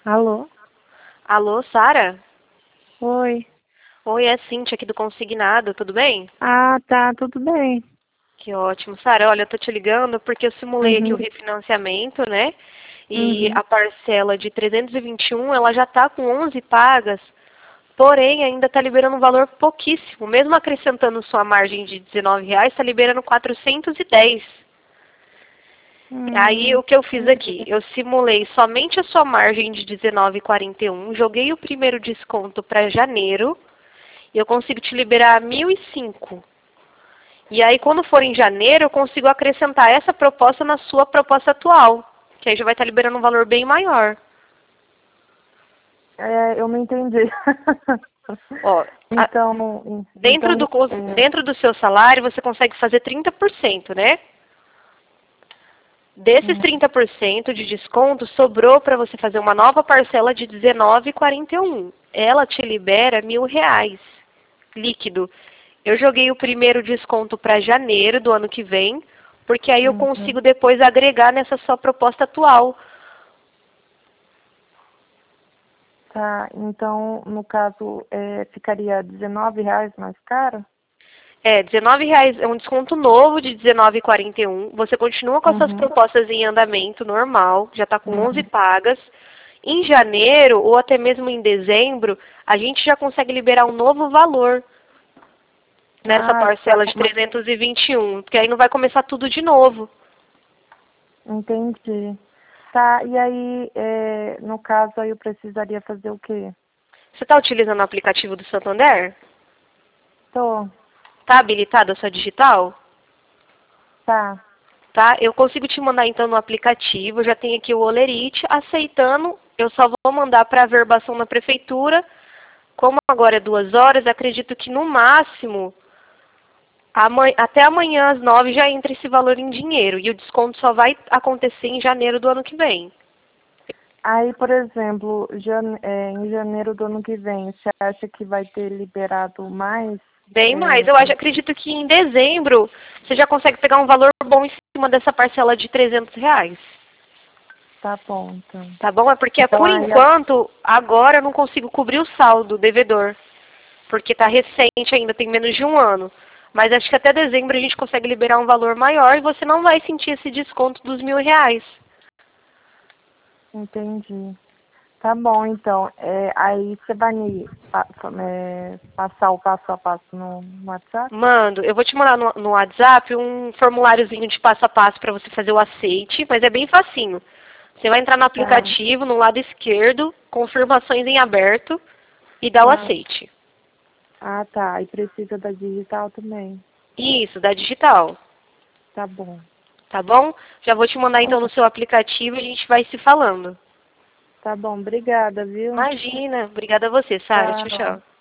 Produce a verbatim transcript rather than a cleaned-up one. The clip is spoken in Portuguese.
Alô? Alô, Sara? Oi. Oi, é a Cíntia aqui do Consignado, tudo bem? Ah, tá, tudo bem. Que ótimo. Sara, olha, eu tô te ligando porque eu simulei aqui o Uhum, refinanciamento, né? E uhum. a parcela de trezentos e vinte e um, ela já tá com onze pagas, porém ainda tá liberando um valor pouquíssimo. Mesmo acrescentando sua margem de dezenove reais, tá liberando quatrocentos e dez. Aí Hum, o que eu fiz entendi. aqui? Eu simulei somente a sua margem de dezenove vírgula quarenta e um, joguei o primeiro desconto para janeiro e eu consigo te liberar mil e cinco. E aí, quando for em janeiro, eu consigo acrescentar essa proposta na sua proposta atual, que aí já vai estar liberando um valor bem maior. É, eu não entendi. Ó, a- Então, dentro do, então, cons- é, dentro do seu salário, você consegue fazer trinta por cento, né? Desses hum, trinta por cento de desconto, sobrou para você fazer uma nova parcela de dezenove vírgula quarenta e um. Ela te libera mil reais líquido. Eu joguei o primeiro desconto para janeiro do ano que vem, porque aí eu uhum. consigo depois agregar nessa sua proposta atual. Tá, então, no caso, é, ficaria dezenove reais mais caro? É, dezenove reais é um desconto novo de dezenove vírgula quarenta e um. Você continua com as suas Uhum, propostas em andamento normal, já está com onze uhum. pagas. Em janeiro ou até mesmo em dezembro, a gente já consegue liberar um novo valor nessa Ah, tá, parcela de ma- trezentos e vinte e um, porque aí não vai começar tudo de novo. entendi. Tá, e aí, é, no caso, aí eu precisaria fazer o quê? Você está utilizando o aplicativo do Santander? Tô, Está habilitado a sua digital? tá. Tá? Eu consigo te mandar então no aplicativo, já tem aqui o Olerite, aceitando, eu só vou mandar para a verbação na prefeitura. Como agora é duas horas, acredito que no máximo, amanhã- até amanhã às nove já entra esse valor em dinheiro. E o desconto só vai acontecer em janeiro do ano que vem. Aí, por exemplo, jan- é, em janeiro do ano que vem, você acha que vai ter liberado mais? Bem mais. É, Eu acho, acredito que em dezembro você já consegue pegar um valor bom em cima dessa parcela de trezentos reais. tá bom, então. Tá bom? É porque, Então, por aí, a- enquanto, agora eu não consigo cobrir o saldo devedor. Porque está recente ainda, tem menos de um ano. Mas acho que até dezembro a gente consegue liberar um valor maior e você não vai sentir esse desconto dos mil reais. entendi. Tá bom, então. É, aí você vai me pa- é, passar o passo a passo no, no WhatsApp? Mando, eu vou te mandar no, no WhatsApp um formuláriozinho de passo a passo para você fazer o aceite, mas é bem facinho. Você vai entrar no Tá. aplicativo, no lado esquerdo, confirmações em aberto e dá o Ah, aceite. ah, tá. E precisa da digital também. Isso, da digital. Tá bom. Tá bom? Já vou te mandar então no seu aplicativo e a gente vai se falando. Tá bom, obrigada, viu? Imagina. Obrigada a você, Sara. Tchau, Tchau. tchau.